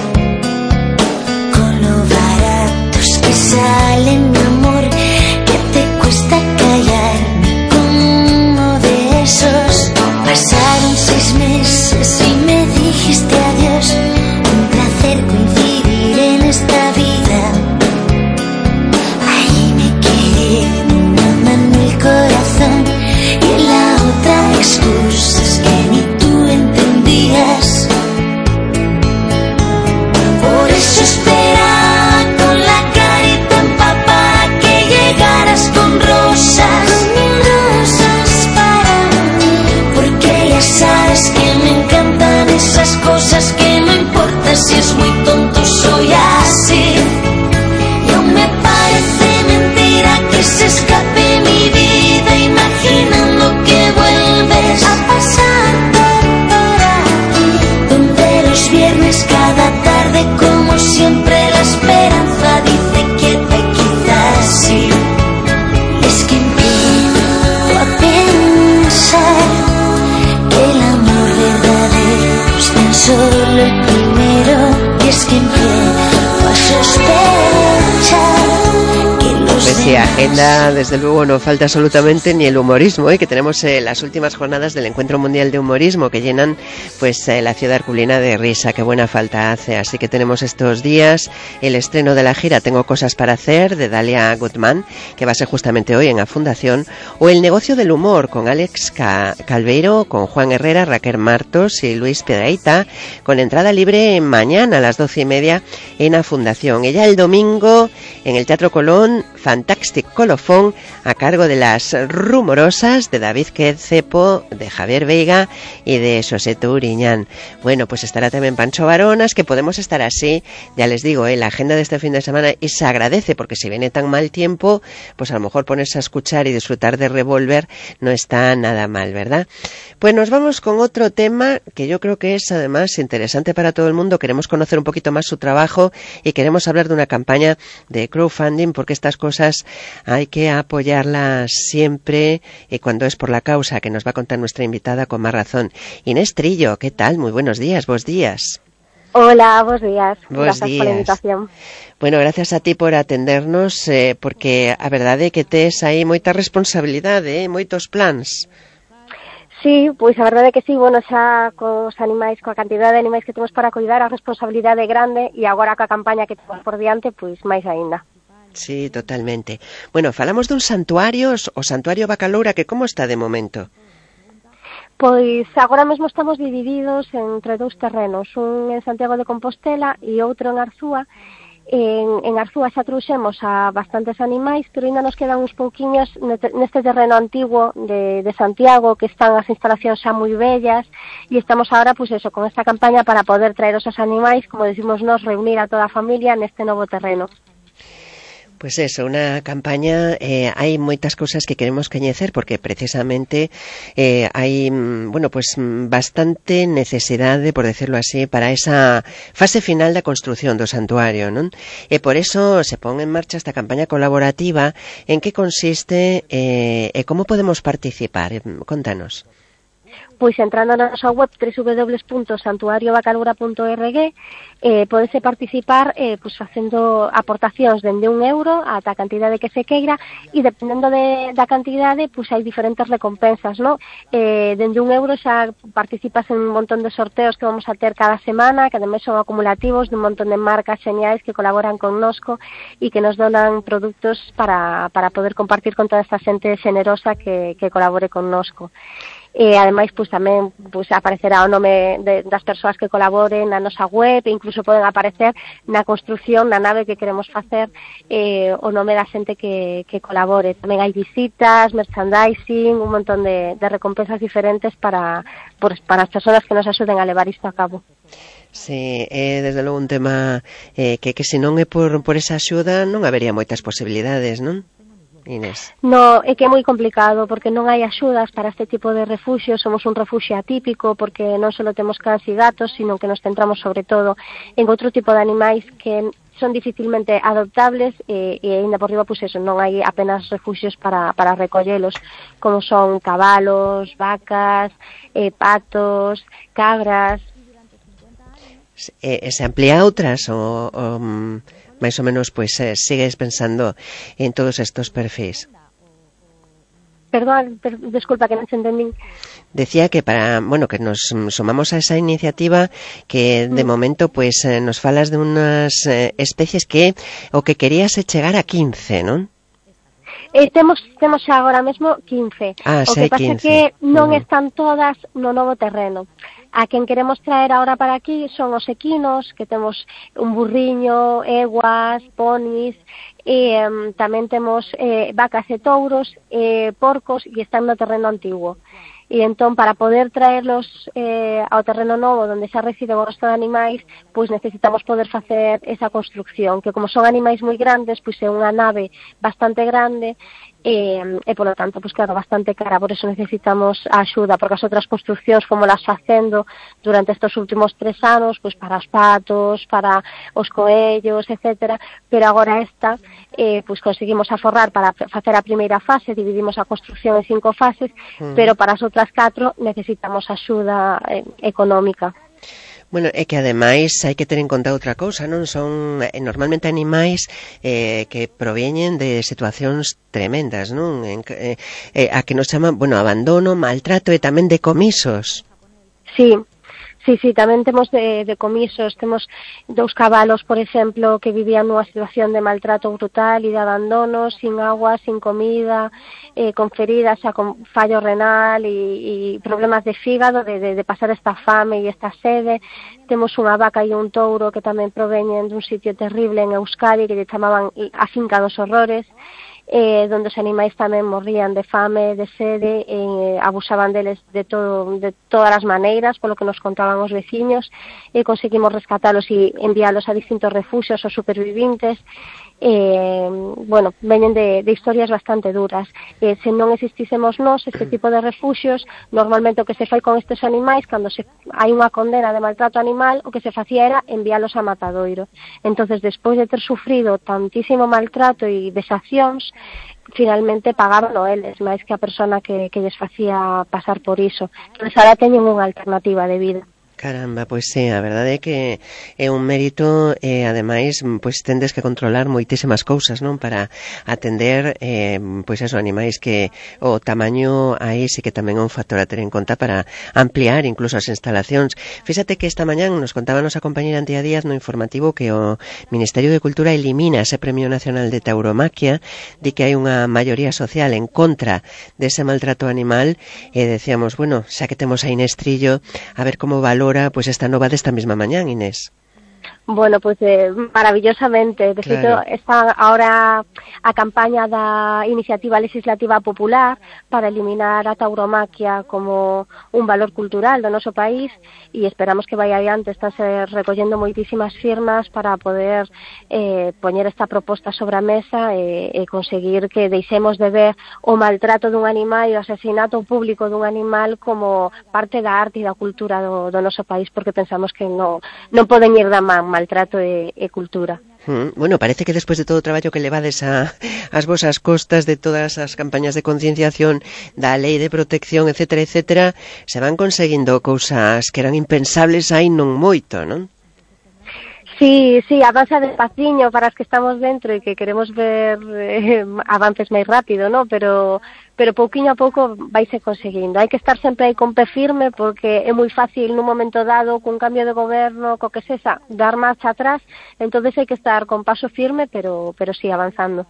con lo baratos que salen, mi amor, que te cuesta callarme con uno de esos. Pasaron 6 meses y me dijiste adiós, un placer coincidir en esta vida. Ahí me quedé en una mano el corazón y en la otra excusas que ni tú entendías. el primero, y es que empiezo a sospechar que los Pues sí, agenda, desde luego no falta absolutamente ni el humorismo, que tenemos las últimas jornadas del Encuentro Mundial de Humorismo que llenan pues la ciudad herculina de risa, qué buena falta hace. Así que tenemos estos días el estreno de la gira Tengo cosas para hacer, de Dalia Gutman, que va a ser justamente hoy en la Fundación, o El negocio del humor con Alex Calveiro, con Juan Herrera, Raquel Martos y Luis Piedrahita, con entrada libre mañana a las 12:30 en la Fundación. Y ya el domingo en el Teatro Colón, Fantastic Colofón, a cargo de Las Rumorosas, de David Quezepo, de Javier Veiga y de Xoseto Uriñán. Bueno, pues estará también Pancho Baronas, que podemos estar así, ya les digo, la agenda de este fin de semana, y se agradece, porque si viene tan mal tiempo, pues a lo mejor ponerse a escuchar y disfrutar de Revolver no está nada mal, ¿verdad? Pues nos vamos con otro tema que yo creo que es además interesante para todo el mundo. Queremos conocer un poquito más su trabajo y queremos hablar de una campaña de crowdfunding, porque estas cosas hay que apoyarlas siempre y cuando es por la causa, que nos va a contar nuestra invitada con más razón. Inés Trillo, ¿qué tal? Muy buenos días, vos días. Hola, buenos días. Gracias por la invitación. Bueno, gracias a ti por atendernos, porque a verdade que tes aí moita responsabilidade, moitos plans. Sí, pois a verdade é que sí, bueno, xa cos animais, coa cantidad de animais que temos para cuidar, a responsabilidade é grande, e agora coa campaña que temos por diante, pois máis aínda. Sí, totalmente. Bueno, falamos dun santuario, o Santuario Bacaloura, que como está de momento? Pois agora mesmo estamos divididos entre dous terrenos, un en Santiago de Compostela e outro en Arzúa. En Arzúa xa trouxemos a bastantes animais, pero ainda nos quedan uns pouquiños neste terreno antigo de Santiago, que están as instalacións xa moi bellas, e estamos agora, pois eso, con esta campaña para poder traer os animais, como decimos nos, reunir a toda a familia neste novo terreno. Pues eso, unha campaña, hai moitas cousas que queremos coñecer, porque precisamente hai, bueno, pues bastante necesidade, por decirlo así, para esa fase final da construción do santuario, non? E por eso se pon en marcha esta campaña colaborativa. En que consiste e como podemos participar? Contanos. Pois entrando na nosa web www.santuariobacaloura.org podese participar pois facendo aportacións dende €1 ata a cantidade que se queira, e dependendo da cantidade pois hai diferentes recompensas, ¿no? Dende €1 xa participas en un montón de sorteos que vamos a ter cada semana, que ademais son acumulativos de un montón de marcas xeniais que colaboran connosco e que nos donan produtos para poder compartir con toda esta xente xenerosa que colabore connosco. Ademais, pois tamén pois aparecerá o nome das persoas que colaboren na nosa web, e incluso poden aparecer na construción, na nave que queremos facer, o nome da xente que colabore. Tamén hai visitas, merchandising, un montón de recompensas diferentes para as persoas que nos axuden a levar isto a cabo. Sí, desde logo un tema que se non é por esa axuda non habería moitas posibilidades, non? Inés. No, é que é moi complicado, porque non hai axudas para este tipo de refuxios. Somos un refuxio atípico, porque non só temos cans e gatos, sino que nos centramos sobre todo en outro tipo de animais que son dificilmente adoptables, e ainda por riba, pois eso, non hai apenas refuxios para recollelos, como son cabalos, vacas, patos, cabras. Se amplía a outras ou máis ou menos, pois, sigues pensando en todos estos perfis? Perdón, desculpa que non se entendín. Decía que que nos sumamos a esa iniciativa, que de momento, pois, nos falas de unas especies que o que querías é chegar a 15, non? Temos xa agora mesmo 15. O que pasa é que non están todas no novo terreno. A quen queremos traer agora para aquí son os equinos, que temos un burriño, eguas, ponis, e tamén temos vacas e touros, porcos, e están no terreno antigo. E entón, para poder traerlos ao terreno novo, onde xa residen o resto de animais, pois necesitamos poder facer esa construcción, que como son animais moi grandes, pois é unha nave bastante grande, e polo tanto, pois claro, bastante cara. Por eso necesitamos a axuda, porque as outras construccións como las facendo durante estes últimos 3 anos, pois para os patos, para os coellos, etcétera, pero agora esta pois conseguimos aforrar para facer a primeira fase, dividimos a construcción en 5 fases, pero para as outras 4 necesitamos axuda económica. Bueno, é que ademais hai que ter en conta outra cousa, non? Son normalmente animais que proveñen de situacións tremendas, non? A que nos chaman, bueno, abandono, maltrato e tamén decomisos. Sí, tamén temos decomisos, temos 2 cabalos, por exemplo, que vivían nunha situación de maltrato brutal e de abandono, sin agua, sin comida, con feridas, con fallo renal e problemas de fígado, de pasar esta fame e esta sede. Temos unha vaca e un touro que tamén proveñen dun sitio terrible en Euskadi que lle chamaban a finca dos horrores, donde os animais tamén morrían de fame, de sede, abusaban deles de todas as maneiras, polo que nos contaban os veciños, e conseguimos rescatalos e enviálos a distintos refuxios aos supervivintes. Bueno, veñen de historias bastante duras. Se non existísemos nós, este tipo de refuxios, normalmente o que se fai con estes animais, cando hai unha condena de maltrato animal, o que se facía era enviálos a matadoiro. Entonces, despois de ter sufrido tantísimo maltrato e vexacións, finalmente pagaban eles, máis que a persona que lles facía pasar por iso. Entón, ahora teñen unha alternativa de vida. Caramba, pois sí, a verdade é que é un mérito e ademais pois tendes que controlar moitísimas cousas, non? Para atender pois esos animais que o tamaño aí sí que tamén é un factor a ter en conta para ampliar incluso as instalacións. Fíxate que esta mañán nos contaba a nosa compañera Antía Díaz no informativo que o Ministerio de Cultura elimina ese Premio Nacional de Tauromaquia, di que hai unha maioría social en contra dese maltrato animal e decíamos, bueno, xa que temos a Inés Trillo, a ver como valora pues esta nova desta mesma mañán, Inés. Bueno, pues maravillosamente. De feito, está ahora a campaña da Iniciativa Legislativa Popular para eliminar a tauromaquia como un valor cultural do noso país e esperamos que vai adiante. Está recollendo moitísimas firmas para poder poñer esta proposta sobre a mesa e conseguir que deixemos de ver o maltrato dun animal e o asesinato público dun animal como parte da arte e da cultura do noso país, porque pensamos que non poden ir da man maltrato e cultura. Bueno, parece que despois de todo o traballo que levades as vosas costas, de todas as campañas de concienciación, da lei de protección, etcétera, etcétera, se van conseguindo cousas que eran impensables hai non moito, non? Sí, avanza despaciño para as que estamos dentro e que queremos ver avances máis rápido, ¿no? Pero pouquiño a pouco vaise conseguindo. Hai que estar sempre aí con pé firme porque é moi fácil nun momento dado, cun cambio de goberno, co que sexa, dar marcha atrás, entonces hai que estar con paso firme, pero sí avanzando.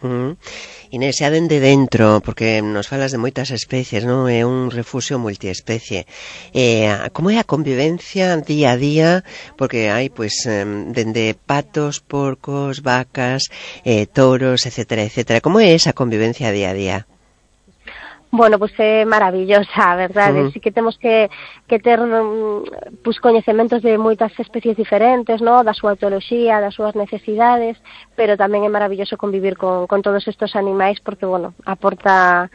Inés, xa dende dentro, porque nos falas de moitas especies, non? É un refuxio multiespecie. Como é a convivencia día a día? Porque hai, pois, dende patos, porcos, vacas, toros, etcétera, etcétera. Como é esa convivencia día a día? Bueno, pues é maravillosa, a verdade. Sí que temos que ter pues, coñecementos de moitas especies diferentes, ¿no? Da súa etoloxía, das súas necesidades, pero tamén é maravilloso convivir con todos estos animais porque, bueno, aporta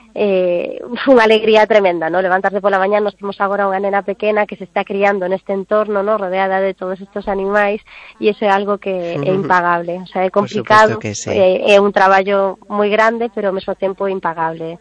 unha alegría tremenda, ¿no? Levantarte pola mañá, nos temos agora unha nena pequena que se está criando neste entorno, ¿no? Rodeada de todos estos animais e iso é algo que é impagable, o sea, é complicado, sí. É un traballo moi grande, pero ao mesmo tempo impagable.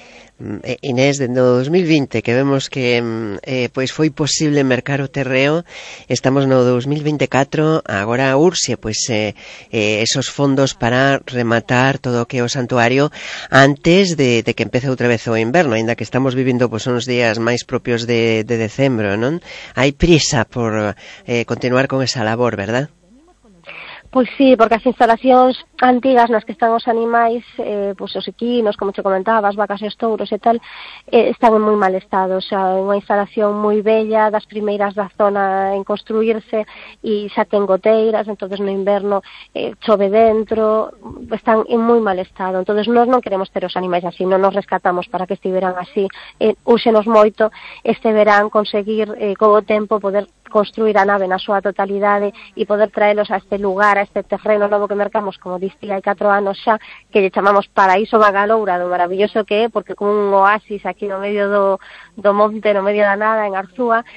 Inés, dende o 2020 que vemos que pois foi posible mercar o terreo, estamos no 2024, agora urxe pois esos fondos para rematar todo o que é o santuario antes de que empece outra vez o inverno, aínda que estamos vivindo pois uns días máis propios de decembro, non? Hai prisa por continuar con esa labor, verdad? Pois sí, porque as instalacións antigas nas que están os animais, pois os equinos, como te comentaba, as vacas e os touros e tal, están en moi mal estado, o sea, unha instalación moi bella, das primeiras da zona en construirse, e xa ten goteiras, entonces no inverno chove dentro, están en moi mal estado, entonces nós non queremos ter os animais así, non nos rescatamos para que estiveran así, úxenos moito este verán conseguir co tempo poder construir a nave na súa totalidade e poder traelos a este lugar, a este terreno novo que mercamos, como diste hai 4 anos xa, que lle chamamos Paraíso Magaloura, do maravilloso que é, porque como un oasis aquí no medio do monte, no medio da nada, en Arzúa,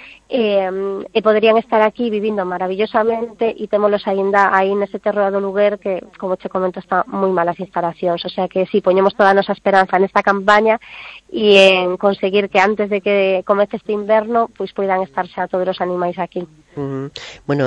e poderían estar aquí vivindo maravillosamente e témolos aínda aí nese terreo do lugar que, como che comento, está moi malas instalacións, o sea que si, poñemos toda a nosa esperanza nesta campaña e en conseguir que antes de que comece este inverno, pois poidan estar xa todos os animais aquí. Bueno,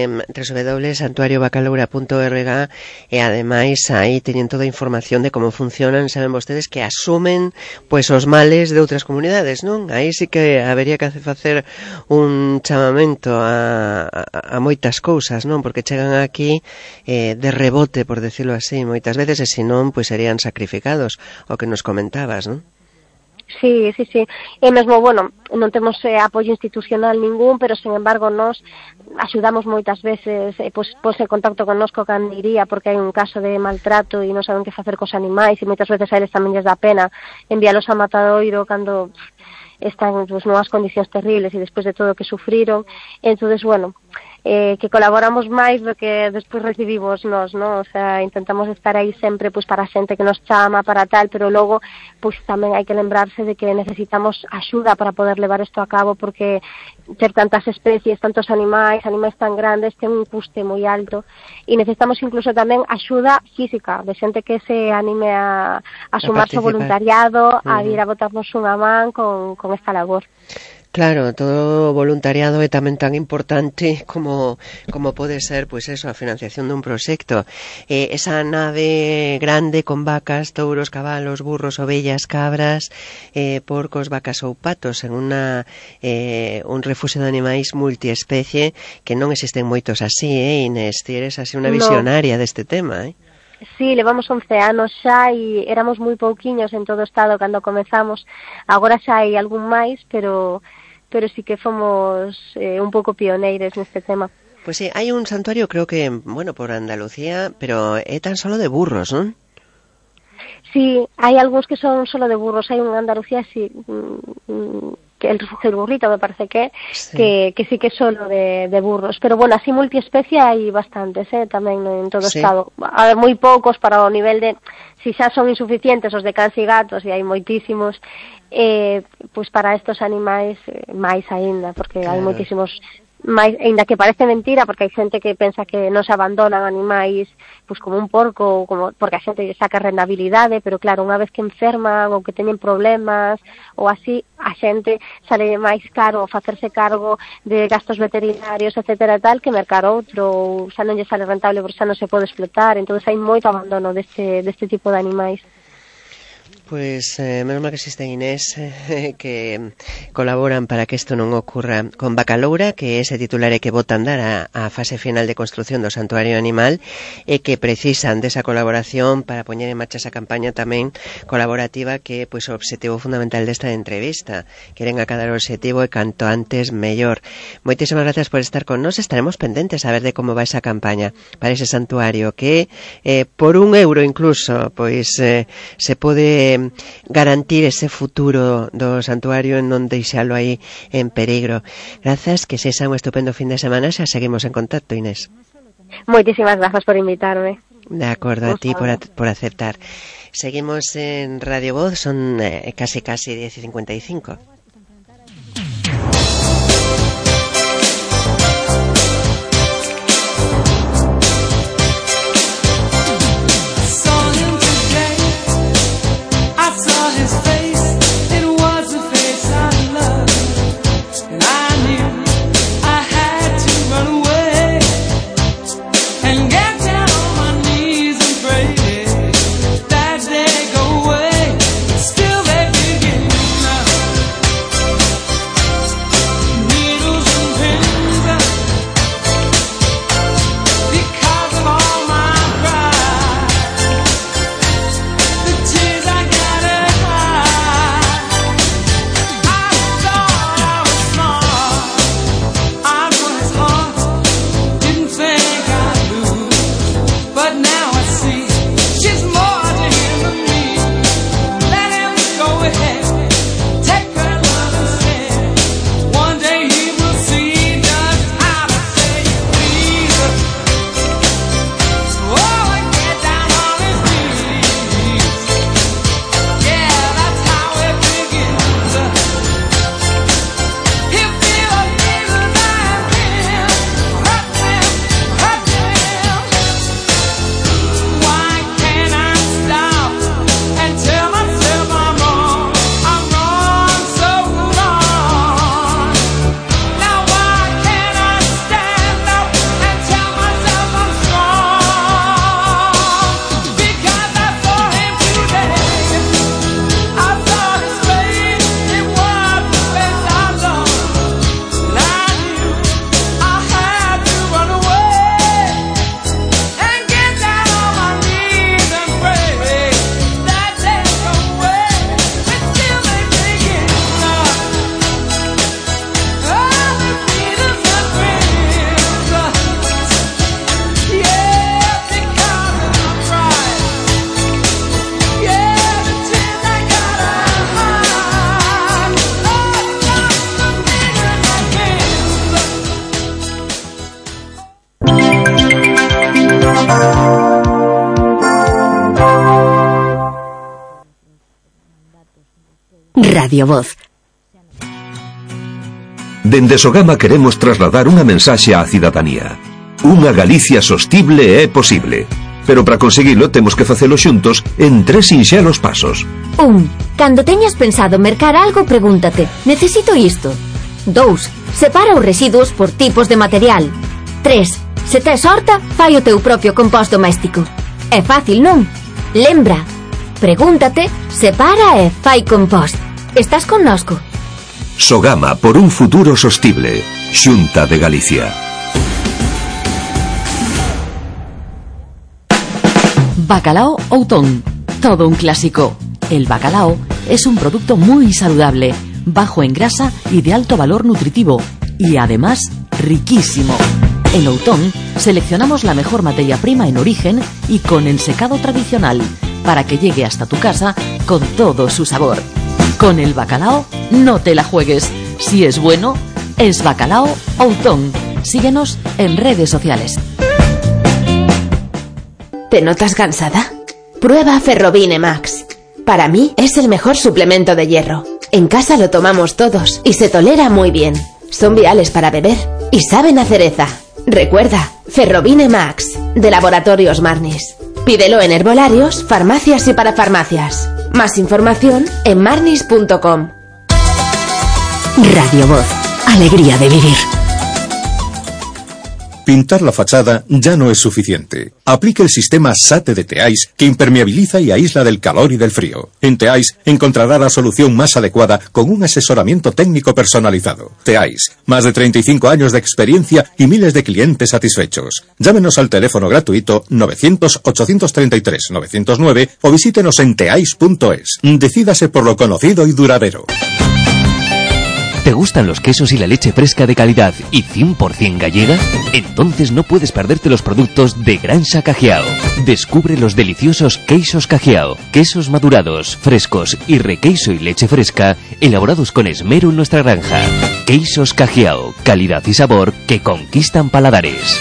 www.santuariobacaloura.org e ademais aí teñen toda a información de como funcionan, saben vostedes que asumen pois os males de outras comunidades, non? Aí sí que habería que facer un chamamento a moitas cousas, non? Porque chegan aquí de rebote, por decirlo así, moitas veces, e se non, pois serían sacrificados, o que nos comentabas, non? Sí. E mesmo, bueno, non temos apoio institucional ningún, pero, sin embargo, nos axudamos moitas veces, pois en contacto connosco cando iría, porque hai un caso de maltrato e non saben que facer cos animais, e moitas veces a eles tamén lles dá pena enviálos a matadoiro cando están pues, nunhas condicións terribles e despois de todo o que sufriron. Entonces, bueno, que colaboramos máis do que despois recibimos nós, ¿no? O sea, intentamos estar aí sempre pues, para a xente que nos chama, para tal, pero logo pues, tamén hai que lembrarse de que necesitamos axuda para poder levar isto a cabo, porque ter tantas especies, tantos animais tan grandes, ten un custe moi alto, e necesitamos incluso tamén axuda física, de xente que se anime a sumarse ao voluntariado, a ir a botarnos unha man con esta labor. Claro, todo voluntariado é tamén tan importante como pode ser, pois eso, a financiación dun proxecto. Esa nave grande con vacas, touros, cabalos, burros, ovellas, cabras, porcos, vacas ou patos en un refuxio de animais multiespecie, que non existen moitos así, Inés? Ti eres así unha visionaria deste tema, Sí, levamos 11 anos xa e éramos moi pouquiños en todo o estado cando comezamos. Agora xa hai algún máis, pero sí que fomos un pouco pioneiros neste tema. Pois sí, hai un santuario, creo que, bueno, por Andalucía, pero é tan solo de burros, non? Sí, hai algúns que son solo de burros. Hai un Andalucía, sí, que el refugio del burrito me parece que sí que é solo de burros, pero bueno, así multiespecie hai bastantes, tamén en todo o estado. A ver, moi poucos para o nivel de, si xa son insuficientes os de cans e gatos, e hai moitísimos, pois para estos animais máis aínda, porque hai moitísimos máis, aínda que parece mentira, porque hai xente que pensa que non se abandonan animais pois como un porco, como porque a xente saca rendabilidade, pero claro, unha vez que enferman ou que teñen problemas ou así, a xente sale máis caro facerse cargo de gastos veterinarios, etcétera, tal, que mercar outro, ou xa non lle sale rentable porque xa non se pode explotar. Entonces hai moito abandono deste tipo de animais. Pois, menos mal que existe Inés, que colaboran para que isto non ocurra con Bacaloura, que é ese titular que botan dar a fase final de construción do Santuario Animal, e que precisan desa colaboración para poñer en marcha esa campaña tamén colaborativa, que é pois, o obxectivo fundamental desta entrevista. Queren acadar o obxectivo e canto antes mellor. Moitísimas gracias por estar con nós. Estaremos pendentes a ver de como va esa campaña para ese santuario, que por €1 incluso, pois se pode garantir ese futuro do santuario en non deixalo aí en peligro. Grazas, que sexa un estupendo fin de semana. Xa seguimos en contacto, Inés. Moitísimas grazas por invitarme. De acordo, a ti por aceptar. Seguimos en Radio Voz, son casi 10:55. Still they begin now. Radio Voz. Dende Sogama queremos trasladar unha mensaxe á cidadanía. Unha Galicia sostible é posible. Pero para conseguilo temos que facelo xuntos en 3 sinxelos pasos. 1. Cando teñas pensado mercar algo, pregúntate: necesito isto? 2. Separa os residuos por tipos de material. 3. Se tes horta, fai o teu propio compost doméstico. É fácil, non? Lembra, pregúntate, separa e fai compost. Estás connosco? Sogama por un futuro sostible. Xunta de Galicia. Bacalao Outón, todo un clásico. El bacalao es un producto muy saludable, bajo en grasa y de alto valor nutritivo, y además riquísimo. En Outón seleccionamos la mejor materia prima en origen y con ensecado tradicional, para que llegue hasta tu casa con todo su sabor. Con el bacalao no te la juegues. Si es bueno, es Bacalao Outón. Síguenos en redes sociales. ¿Te notas cansada? Prueba Ferrobine Max. Para mí es el mejor suplemento de hierro. En casa lo tomamos todos y se tolera muy bien. Son viales para beber y saben a cereza. Recuerda, Ferrobine Max, de Laboratorios Marnis. Pídelo en herbolarios, farmacias y parafarmacias. Más información en marnis.com. Radio Voz. Alegría de vivir. Pintar la fachada ya no es suficiente. Aplique el sistema SATE de Teais, que impermeabiliza y aísla del calor y del frío. En Teais encontrará la solución más adecuada con un asesoramiento técnico personalizado. Teais, más de 35 años de experiencia y miles de clientes satisfechos. Llámenos al teléfono gratuito 900-833-909 o visítenos en teais.es. Decídase por lo conocido y duradero. ¿Te gustan los quesos y la leche fresca de calidad y 100% gallega? Entonces no puedes perderte los productos de Granja Cajiao. Descubre los deliciosos queixos Cajiao, quesos madurados, frescos y requeiso y leche fresca, elaborados con esmero en nuestra granja. Queixos Cajiao, calidad y sabor que conquistan paladares.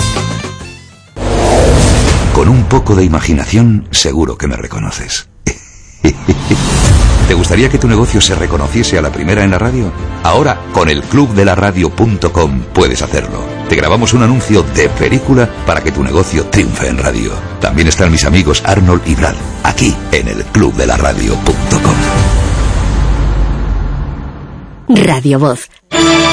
Con un poco de imaginación, seguro que me reconoces. ¿Te gustaría que tu negocio se reconociese a la primera en la radio? Ahora, con el clubdelaradio.com puedes hacerlo. Te grabamos un anuncio de película para que tu negocio triunfe en radio. También están mis amigos Arnold y Brad, aquí en el clubdelaradio.com. Radio Voz.